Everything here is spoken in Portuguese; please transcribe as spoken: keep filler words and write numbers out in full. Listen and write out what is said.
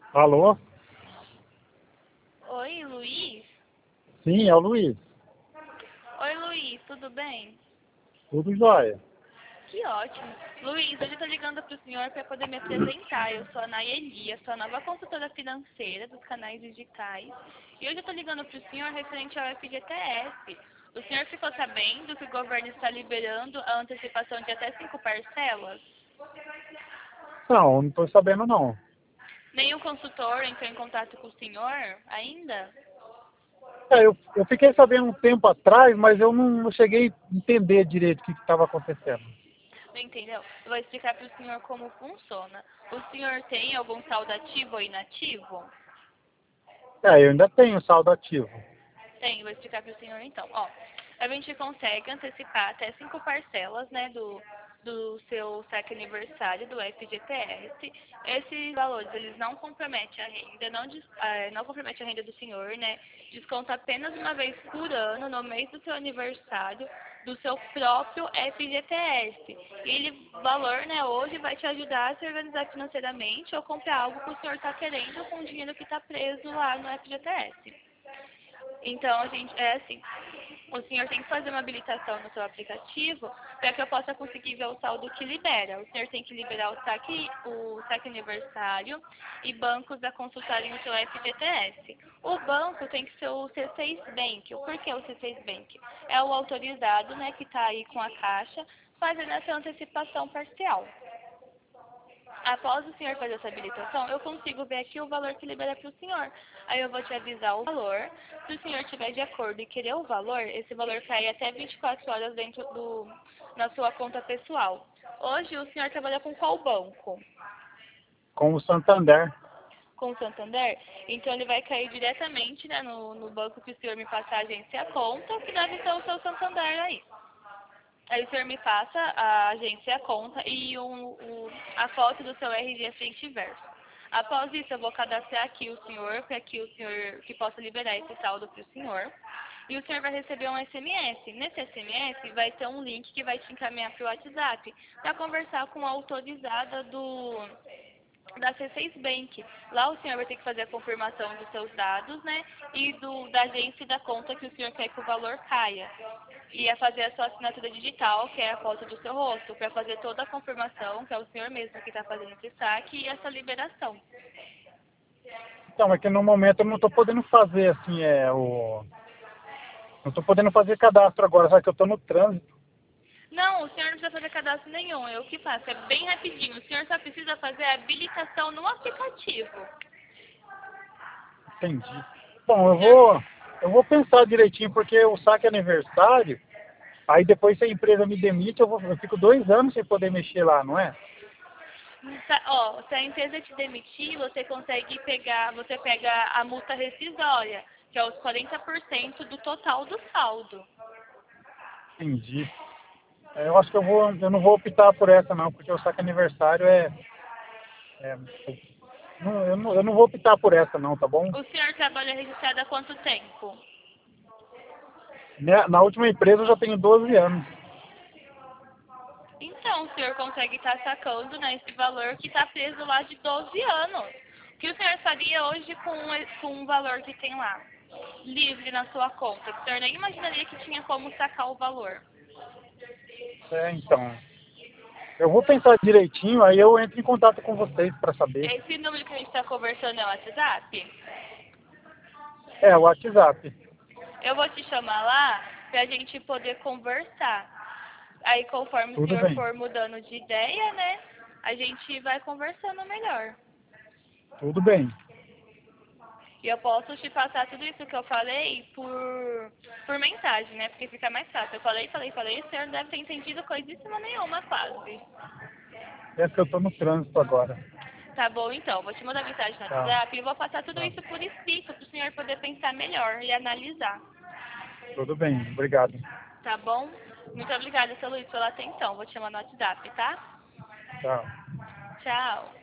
Alô? Oi, Luiz? Sim, é o Luiz. Oi, Luiz, tudo bem? Tudo jóia. Que ótimo. Luiz, hoje eu tô ligando pro senhor para poder me apresentar. Eu sou a Nayeli, eu sou a nova consultora financeira dos canais digitais. E hoje eu tô ligando pro senhor referente ao F G T S. O senhor ficou sabendo que o governo está liberando a antecipação de até cinco parcelas? Não, não estou sabendo não. Nenhum consultor entrou em contato com o senhor ainda? É, eu, eu fiquei sabendo um tempo atrás, mas eu não, não cheguei a entender direito o que estava acontecendo. Não entendeu? Eu vou explicar para o senhor como funciona. O senhor tem algum saldo ativo ou inativo? É, eu ainda tenho saldo ativo. Tem, vou explicar para o senhor então. Ó, a gente consegue antecipar até cinco parcelas, né, do, do seu saque aniversário do F G T S. Esses valores, eles não comprometem a renda, não, des- eh, não comprometem a renda do senhor, né? Desconta apenas uma vez por ano, no mês do seu aniversário, do seu próprio F G T S. E ele, valor, né, hoje vai te ajudar a se organizar financeiramente ou comprar algo que o senhor está querendo com o dinheiro que está preso lá no F G T S. Então, a gente, é assim, o senhor tem que fazer uma habilitação no seu aplicativo para que eu possa conseguir ver o saldo que libera. O senhor tem que liberar o saque, o saque aniversário e bancos a consultarem o seu F G T S. O banco tem que ser o C seis Bank. Por que o C seis Bank? É o autorizado, né, que está aí com a caixa, fazendo essa antecipação parcial. Após o senhor fazer essa habilitação, eu consigo ver aqui o valor que libera para o senhor. Aí eu vou te avisar o valor. Se o senhor estiver de acordo e querer o valor, esse valor cai até vinte e quatro horas dentro do, na sua conta pessoal. Hoje o senhor trabalha com qual banco? Com o Santander. Com o Santander? Então ele vai cair diretamente, né, no, no banco que o senhor me passar a agência a conta, que deve ser o seu Santander aí. Aí o senhor me passa a agência, a conta e um, o, a foto do seu R G frente e verso. Após isso, eu vou cadastrar aqui o senhor, para que o senhor que possa liberar esse saldo para o senhor. E o senhor vai receber um S M S. Nesse S M S vai ter um link que vai te encaminhar para o WhatsApp para conversar com a autorizada do da C seis Bank. Lá o senhor vai ter que fazer a confirmação dos seus dados, né? E do, da agência e da conta que o senhor quer que o valor caia. E é fazer a sua assinatura digital, que é a foto do seu rosto, para fazer toda a confirmação, que é o senhor mesmo que está fazendo esse saque, e essa liberação. Então, é que no momento eu não estou podendo fazer assim, é o. Não estou podendo fazer cadastro agora, só que eu estou no trânsito. Não, o senhor não precisa fazer cadastro nenhum, eu que faço, é bem rapidinho. O senhor só precisa fazer a habilitação no aplicativo. Entendi. Bom, O eu senhor vou. Eu vou pensar direitinho, porque o saque é aniversário, aí depois se a empresa me demite, eu, vou, eu fico dois anos sem poder mexer lá, não é? Tá, ó, se a empresa te demitir, você consegue pegar, você pega a multa rescisória, que é os quarenta por cento do total do saldo. Entendi. É, eu acho que eu vou, eu não vou optar por essa não, porque o saque aniversário é, é não, eu, não, eu não vou optar por essa não, tá bom? O senhor trabalha registrado há quanto tempo? Né, na última empresa eu já tenho doze anos. Então, o senhor consegue estar sacando, né, esse valor que está preso lá de doze anos. O que o senhor faria hoje com, com um valor que tem lá, livre na sua conta? O senhor nem imaginaria que tinha como sacar o valor. É, então, eu vou pensar direitinho, aí eu entro em contato com vocês para saber. Esse número que a gente está conversando é o WhatsApp? É, o WhatsApp. Eu vou te chamar lá para a gente poder conversar. Aí, conforme o Tudo senhor bem, for mudando de ideia, né, a gente vai conversando melhor. tudo bem. E eu posso te passar tudo isso que eu falei por, por mensagem, né? Porque fica mais fácil. Eu falei, falei, falei, o senhor não deve ter entendido coisíssima nenhuma, quase. É que eu estou no trânsito agora. Tá bom, então. Vou te mandar mensagem no Tá, WhatsApp e vou passar tudo tá. isso por escrito para o senhor poder pensar melhor e analisar. Tudo bem, obrigado. Tá bom? Muito obrigada, seu Luiz, pela atenção. Vou te chamar no WhatsApp, tá? Tchau. Tchau.